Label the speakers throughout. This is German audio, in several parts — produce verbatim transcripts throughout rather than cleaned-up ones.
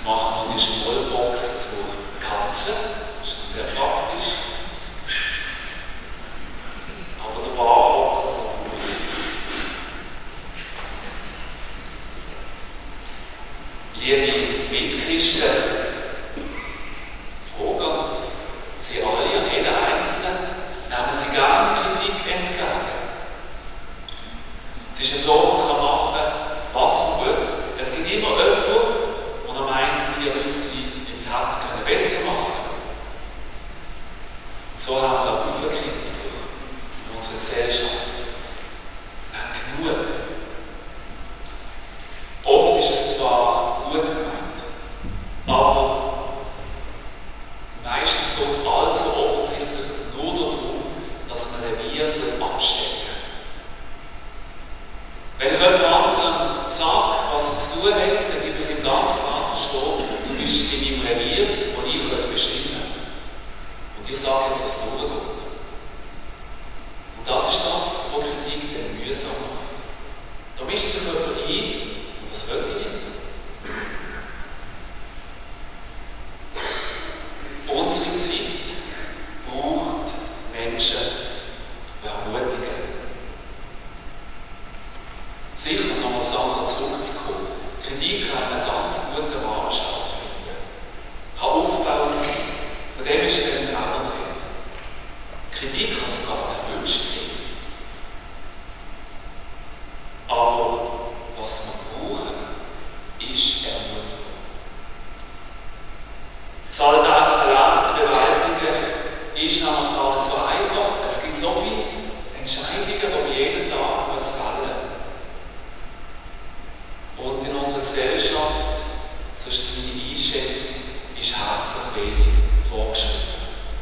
Speaker 1: machen wir die Schmollbox zur Katze. Das ist sehr praktisch. Aber der Barhocker liebe Mitchristen, Fragen, Sie alle, jeder Einzelne, nehmen Sie gerne Kritik entgegen. Es ist ja so, man kann machen, was man will. Es gibt immer jemanden, der meint, die müsse im Sachen besser machen können. So haben wir auch viele Kritiker in unserer Gesellschaft. Wir haben genug. Oft ist es zwar gut gemeint, aber meistens geht es allzu offensichtlich nur darum, dass man Revier abstecken. Wenn ich jemand anderem sage, was er zu tun hat, dann gebe ich ihm ganz klar zu verstehen, du bist in meinem Revier, das ich bestimmen will. Und ich sage jetzt, was durchgeht. Und das ist das, was Kritik dann mühsam macht. Da mischt sich jemand ein, und das will ich nicht. Unsere Zeit braucht Menschen, die ermutigen. Sicher noch aufs andere zurückzukommen. Kritik kann einen ganz guten Rahmen stattfinden. Kann aufbauend sein. Von dem ist dann auch noch drin. Kritik kann sogar erwünscht sein. Aber was wir brauchen, ist Ermutigung. Das alltägliche Leben zu bewältigen, ist nämlich gar nicht so einfach. Es gibt so viele Entscheidungen, die man jeden Tag muss fällen. Und in unserer Gesellschaft, so ist es meine Einschätzung, ist herzlich wenig vorgeschrieben.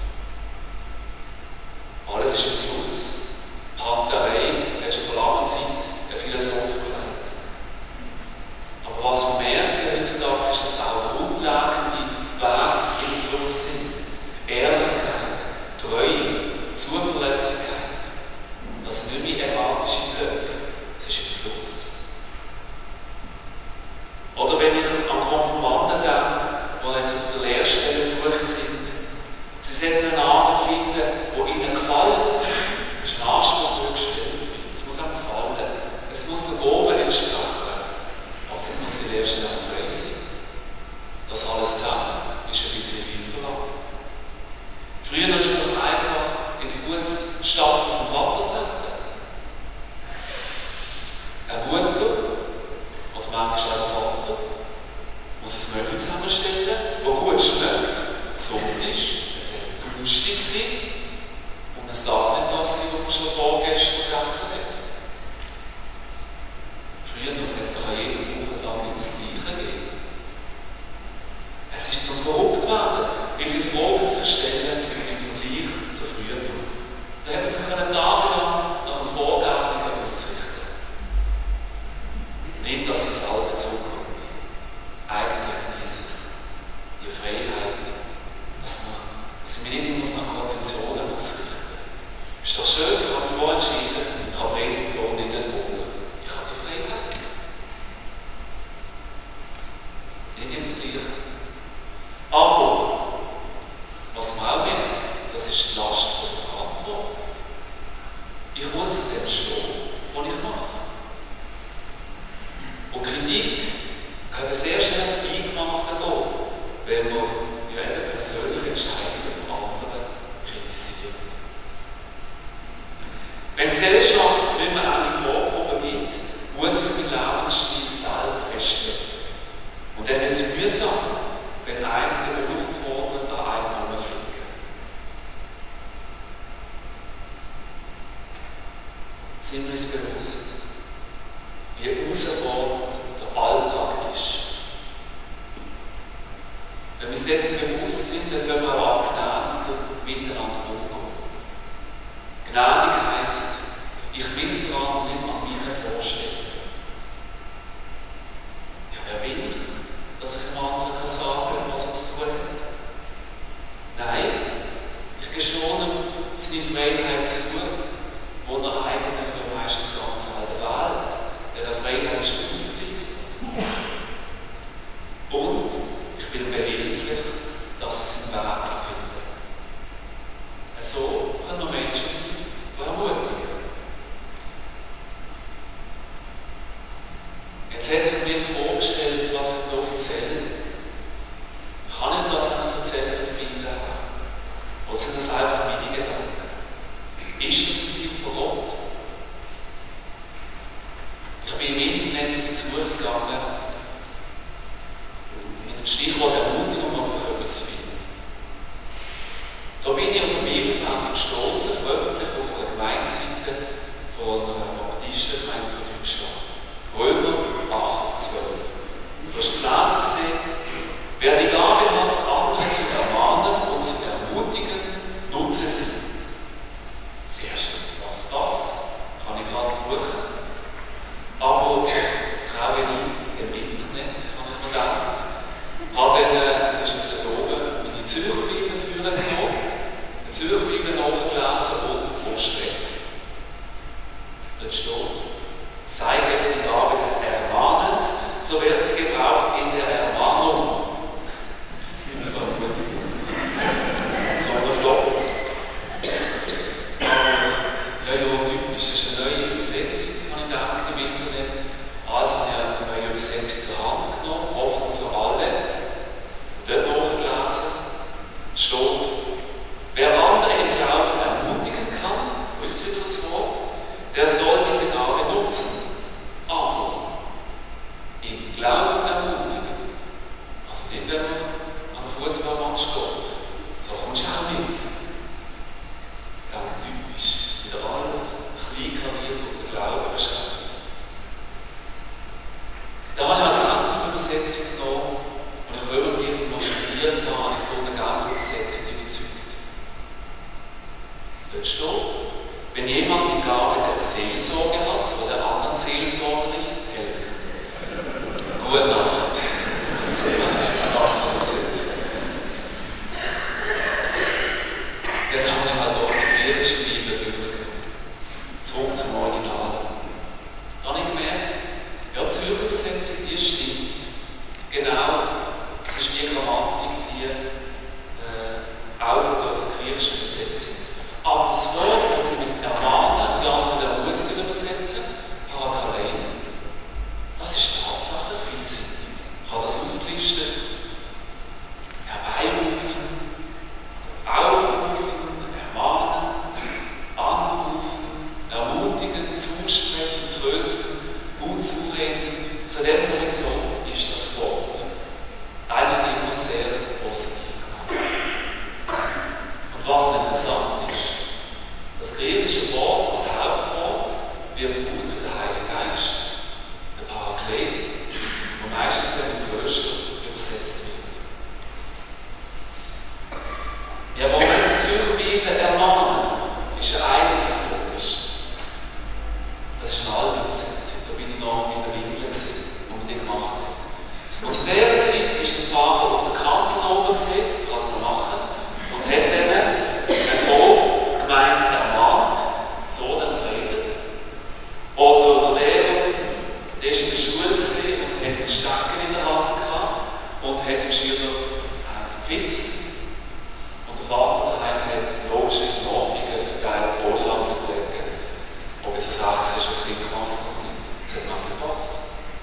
Speaker 1: Alles ist im Fluss. Panterei hat schon vor langer Zeit ein Philosoph gesagt. Aber was wir merken heutzutage ist, dass auch grundlegende Werte im Fluss sind. Ehrlichkeit, Treue, Zuverlässigkeit. Das sind nicht mehr erratische Blöcke, es ist im Fluss. Oder wenn ich an Konfirmanden denke, die jetzt auf der Lehrstelle suchen sind, sie sollten eine Arbeit finden, die ihnen gefällt. Das ist ein Anspruch, der gestellt wird. Es muss einem gefallen. Es muss der Gabe entsprechen. Aber dann muss die Lehrstelle auch frei sein. Das alles zusammen ist ein bisschen viel verlangt. Früher ist man einfach in die Fußstapfen vom Vater treten. Eine Mutter, oder manchmal auch ein Vater, muss ein Menü zusammenstellen, das gut schmeckt, gesund ist, es soll günstig sein und es darf nicht das sein, was man schon vorgestern gegessen hat. Früher noch hat es doch an jedem Wochentag nicht das Gleiche gegeben. Es ist zum Verrücktwerden, wie viele Fragen sich stellen im Vergleich zu früher. Da hat man sich tagelang nach dem Vorgängigen ausrichten. Nicht, dass sie das alte Zucker eigentlich genießen. Die Freiheit, dass, noch, dass ich mich nicht muss nach Konventionen ausrichten muss. Ist doch schön, ich habe mich vorentschieden, ich habe Predigt und nicht holen. Ich habe die Freiheit. Nicht ins Gleiche. Aber, was man auch merkt, das ist die Last der Verantwortung. Ich muss dem stehen, was ich mache. Und Kritik kann sehr schnell ins Eingemachte gehen, wenn man ja eben persönliche Entscheidungen von anderen kritisiert. Wenn die Gesellschaft nicht mehr eine Vorgaben gibt, muss sich mein Lebensstil selber festlegen. Und dann wird es mühsam, wenn Einzelne unaufgefordert an einen herumfliegen. Sind wir uns bewusst, wie herausfordernd der Alltag ist. Wenn wir uns dessen bewusst sind, dann können wir auch gnädiger miteinander umgehen. Gnädig heisst, ich misse daran nicht an meinen Vorstellungen. Ja, wer bin ich, dass ich einem anderen kann sagen, was er zu tun hat? Nein, ich gestehe ihm seine Freiheit zu, wo er eigentlich ja meistens ganz selten wählt. Der Freiheit ist Austritt. Und ich bin behilflich, dass sie einen Weg finden. So können noch Menschen sein, die ermutigen. Jetzt hat sich mir die Frage gestellt, was ich da erzähle. Kann ich das auch erzählen und finden? Oder sind das einfach meine Gedanken? Ist das im Sinn von Gott? Ich bin im Internet auf die Suche gegangen, mit dem Stichwort Ermutigung, ob ich etwas finde. Da bin ich auf einen Bibelvers gestoßen, wörtlich auf einer Gemeindeseite von einer Baptistengemeinde von Deutschland. Römer acht, zwölf. Du hast das Lesen gesehen. Wer die Gabe hat, andere zu ermahnen und zu ermutigen, nutze sie. Sehr schön. Was passt, kann ich gerade buchen. Aber traue ich im Internet, habe ich mir gedacht. Habe dann, das ist jetzt oben, meine Zürcher Bibel führen genommen, die Zürcher Bibel nachgelesen und Ostrecht. Dort steht, sei es die Gabe des Ermahnens, so wird sie gebraucht in der Ermahnung. So eine Flop. Ja, ja, typisch. Das ist eine neue Übersetzung, habe ich gedacht, im Internet. Also habe ich eine neue Übersetzung zur Hand genommen, offen für alle. Dort nachgelesen. Steht, wer andere im Glauben ermutigen kann, wo ist wieder das Wort, der soll diese Gabe nutzen. Aber im Glauben ermutigen. Also nicht, wenn man an den Fußballmatch geht. So kommst du auch mit. Ganz typisch. Wieder alles klein kariert auf den Glauben beschränkt. Da habe ich auch die Genfer Übersetzung genommen. Und ich Römerbrief noch studiert habe, habe ich von der Genfer Übersetzung überzeugt. Dort steht, wenn jemand die Gabe der Seelsorge hat, soll der anderen seelsorglich helfen. Gute Nacht. Was ist jetzt das für eine Übersetzung? Dann habe ich halt auch die griechische Bibel durchgenommen. Zurück zum Original. Da habe ich gemerkt, ja, die Zürcher Übersetzung, die stimmt. Genau, es ist die Grammatik, die äh, auch von der griechischen Übersetzung. Aber das Wort, das sie mit ermahnen, die anderen mit ermutigen übersetzen, Parakalein, das ist Tatsache vielseitig. Ich habe das aufgelistet. Herbeirufen, aufrufen, ermahnen, anrufen, ermutigen, zusprechen, trösten, gut zureden. Zu dem Horizont ist das Wort eigentlich immer sehr positiv gemeint. Und was interessant ist, das griechische Wort als Hauptwort wird gebraucht für den Heiligen Geist, der Paraklet, der meistens dann im Klöster übersetzt wird. Ja, wo wir die Zürcher Bibel ermahnen, ist ja eigentlich logisch. Das ist eine alte Übersetzung, da bin ich noch in der Bibel gesehen, wo man die gemacht hat. Und zu dieser Zeit ist der Pfarrer auf der Kanzel oben gesehen, kann es noch machen, und hat dann so die Gemeinde ermahnt, so dann geredet. Oder der Lehrer, der ist in der Schule gesehen und hat einen Stecken in der Hand gehabt und hat den Schüler gefitzt. Und der Vater daheim hat logischerweise Nachrichten verteilt, ohne anzulegen. Ob es ein Satz ist, was Kind gemacht hat oder nicht. Das hat noch nicht gepasst.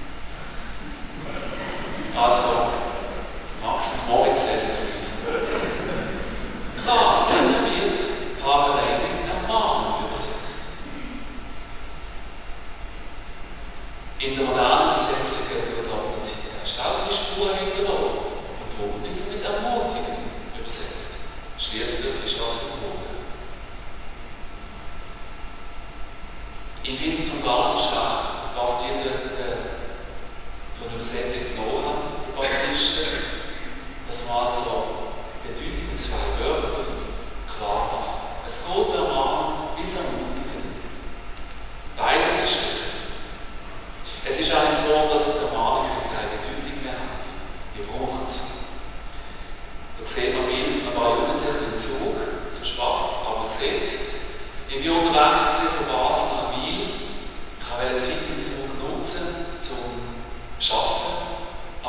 Speaker 1: Also, Max und Moritz lesen uns. Klar, dann wird Hagelei mit Ermahnung übersetzt. In der modernen Übersetzung wird aber die Zitausspur hinterlassen. Und darum wird es mit Ermutigen übersetzt. Schließlich ist das verboten. Ich finde es noch gar nicht so schlecht, was die dort von der Übersetzung genommen haben, die Baptisten, dass man also die Bedeutung in zwei Wörtern klar macht. Es geht ermahnen bis ermutigen. Beides ist richtig. Es ist eigentlich so, dass die Ermahnung keine Bedeutung mehr hat. Die braucht es. Da sieht man Bild von ein paar Jugendlichen im Zug, so schwach, aber man sieht es. Ich bin unterwegs von Basel nach Wiel. Ich wollte Zeit im Zug nutzen, zum Arbeiten.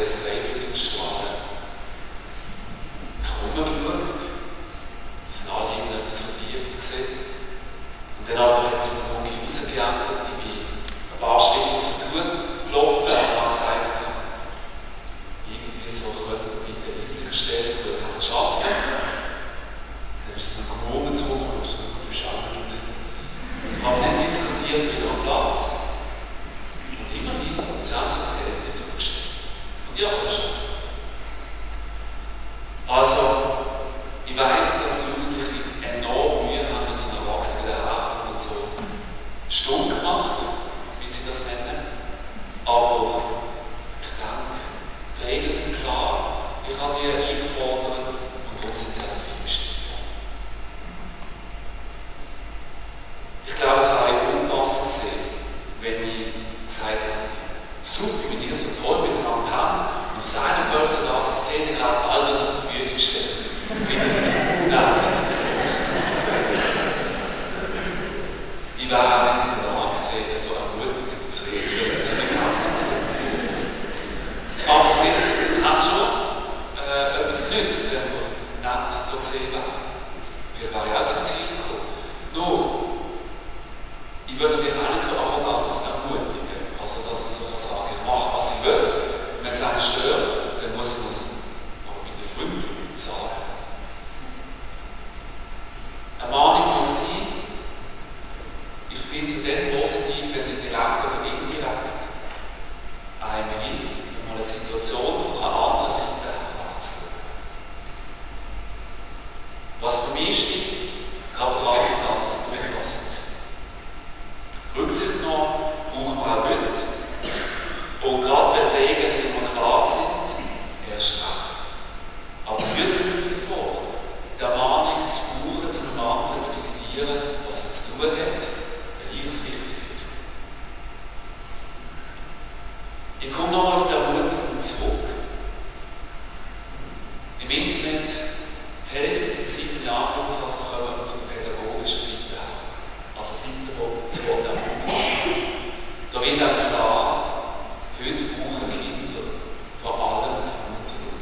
Speaker 1: das Freiwillige strahlen. Ich habe umgeschaut, es sind alle irgendetwas vertieft gesehen. Und dann aber hat sie eine Lunge rausgeändert, ich bin ein paar Schritte auf sie zugelaufen und habe gesagt, irgendwie so, könnt ihr bitte riesiger stellen, weil ich nicht arbeiten. Dann ist es ein Kommunen zurück und du bist auch nicht. Ich habe nicht diskutiert, wieder am Platz. Und immerhin, sie haben sich die Hälfte zugestellt. Und ich habe geschafft. Also, ich weiss, dass Jugendliche enorm Mühe haben, wenn sie einen Erwachsenen daherkommen und so stumm gemacht, wie sie das nennen. Aber ich denke, die Regeln sind klar. Ich habe die eingefordert und darum sind sie auch eingestimmt worden. Ich glaube, es wäre unpassend gewesen, wenn ich gesagt hätte, super, wenn ihr so toll miteinander habt und das eine Person aus der Szene gerade alles zur Verfügung stellt. Nein. Ich wäre auch nicht in der Lage gewesen, so ermutigend zu reden, wenn sie in der Kasse sind. Aber vielleicht hat es schon äh, etwas genützt, wenn wir nett da gesehen wären. Vielleicht wäre ich auch zum Ziel gekommen. Nur, ich würde mich auch nicht so arrogant ermutigen, also dass ich so sage, ich mache, was ich will. Wenn es einen stört, dann muss ich das aber mit den Freunden sagen. Eine Mahnung muss sein, ich finde sie dann positiv, wenn sie direkt oder indirekt einem hilft, mal eine Situation von einer anderen Seite heranzuschauen. Was für mich stimmt, kann vor allem ganz durchfassend sein. Rücksicht nehmen braucht man auch nicht. Und gerade wenn die Regeln nicht immer klar sind, erst recht. Aber hüten uns davor, der Mahnung zu brauchen, zu einem anderen zu diktieren, was er zu tun hat, wenn ich es richtig finde. Ich komme nochmal auf die Ermutigung zurück. Im Internet die Hälfte der Seiten in Anspruch kommen auf der pädagogischen Seite her. Also Seiten, die das Wort ermutigen. Da wird auch klar, heute brauchen Kinder vor allem Ermutigung.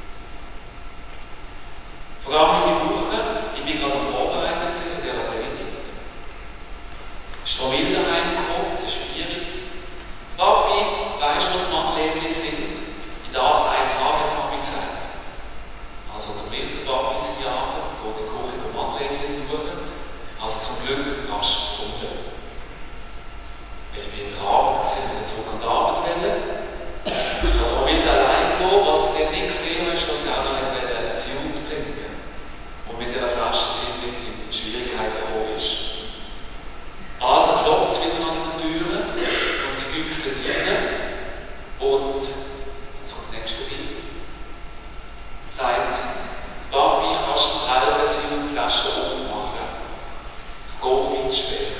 Speaker 1: Vergangene Woche, ich bin gerade am Vorbereiten in dieser Predigt, ist Familie daheim gekommen, es ist schwierig. Papi, weisst du, wo die Mathlehrer sind? Ich darf eins sagen, das habe ich gesagt. Also der Richterpapi ist die Arbeit, geht in die Küche und Mathlehrer suchen. Also zum Glück rasch gefunden. Ich bin in der Arbeit gesehen, und zurück an die Arbeit wollen. Ich habe Familie allein gelassen, was ich dann nicht gesehen habe, ist, dass sie auch noch ein Sirup trinken. Und mit dieser Flasche ziemlich in Schwierigkeiten gekommen ist. Also klopft es wieder an die Türen und sie büchsen rein. Und jetzt kommt das nächste Bild. Sagt, Papi, kannst du mir helfen, jetzt die Flasche aufmachen? Es geht viel schwer.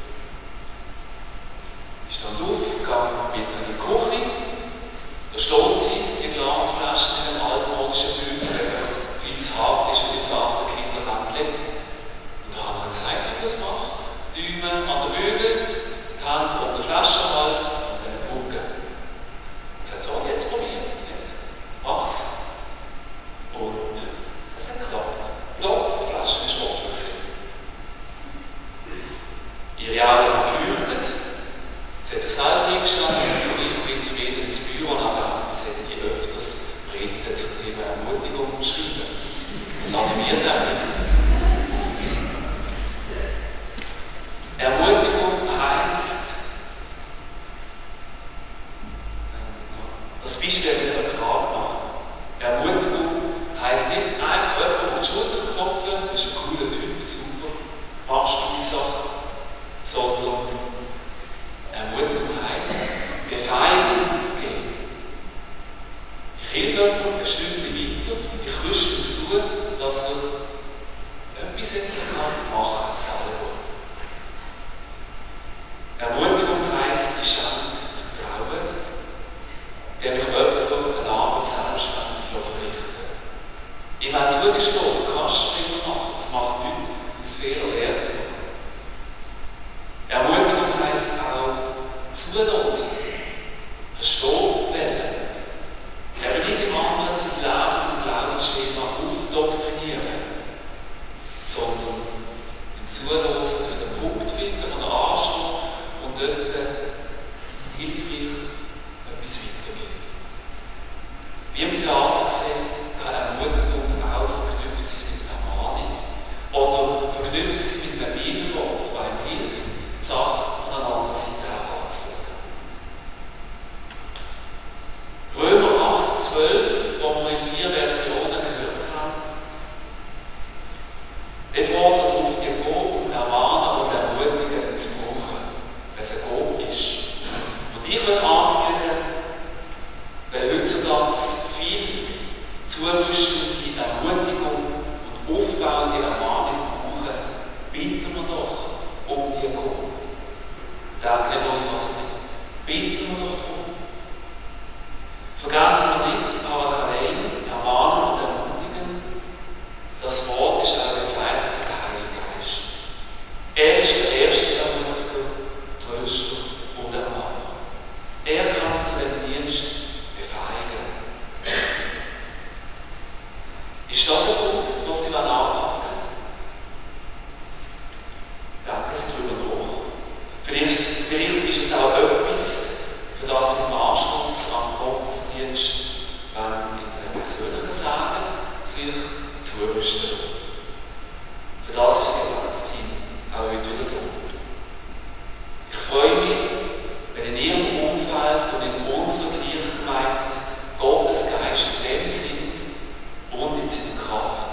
Speaker 1: Ich stand auf, gehe mit in die Küche. Da steht sie, die Glasflasche in einem altmodischen Beutel, der viel zu hart ist für die zarten Kinderhändchen. Und da haben wir gezeigt, wie man das macht. Daumen an den Böden, die Hand um den Flaschenhals und dann Brücke. Und sagt so, jetzt probieren, jetzt mach's. Und es hat geklappt. Plopp, die Flasche ist offen gewesen. Ihre Augen haben geleuchtet. Sie hat sich selber hingestanden und ich bin zufrieden ins Büro und habe gedacht, sie hätte öfters Predigten zum Thema Ermutigung geschrieben. Das animiert nämlich. Ermutigung heisst, das Beispiel hat mir klar gemacht. Ermutigung heisst nicht einfach jemanden auf die Schulter klopfen, du bist ein cooler Typ, super, machst gute Sachen, sondern Ermutigung heisst, Befehlung geben. Ich helfe jemandem ein Stückchen weiter, ich rüste ihm zu, dass er etwas jetzt kann machen selber. Ermutigung heisst, ich schenke Vertrauen, der mich jemand eine Arbeit selbstständig verrichten. Ihm auch zugestehen, du kannst Fehler machen, das macht nichts, aus Fehler lernt man. Ermutigung heisst auch zulassen, verstehen wollen. Eben nicht im anderen sein Leben zum Glaubensschema aufdoktrinieren, sondern im Zuhören einen Punkt finden und anstehen und dort hilfreich etwas weitergeben. Wie im Theater gesehen, kann Ermutigung auch verknüpft sein mit Ermahnung oder verknüpft sein mit einem Bibelwort, das einem hilft, die Sache von einer anderen Seite her anzuschauen. Römer acht, zwölf, wo wir in vier Versionen gehört haben, der fordert auf, die Gabe vom Ermahnen und Ermutigen zu brauchen, wenn es eine Gabe ist. Und ich will anfügen, weil heutzutage viel zurüstende Ermutigung und aufbauende Ermahnung brauchen, bitten wir doch um die Gabe. Denken wir was nicht. Bitten wir doch darum. Vergessen wir nicht, Parakalein, ermahnen und ermutigen. Das Wort ist auch gezeigt durch den Heiligen Geist. Er ist der erste Ermutiger, Tröster und Ermahner. Er kann seinen Dienst befähigen. Ist das ein Punkt, was Sie anpacken? Denken Sie darüber nach. Vielleicht, vielleicht ist es auch etwas, für das Sie im Anschluss am Gottesdienst, wenn in einem persönlichen Sagen sich zurüsten. Für das ist das Gebetsteam auch heute wieder da. Ich freue mich, wenn in Ihrem Umfeld und in unserer Kirchengemeinde Gottes Geist in dem Sinn und in seiner Kraft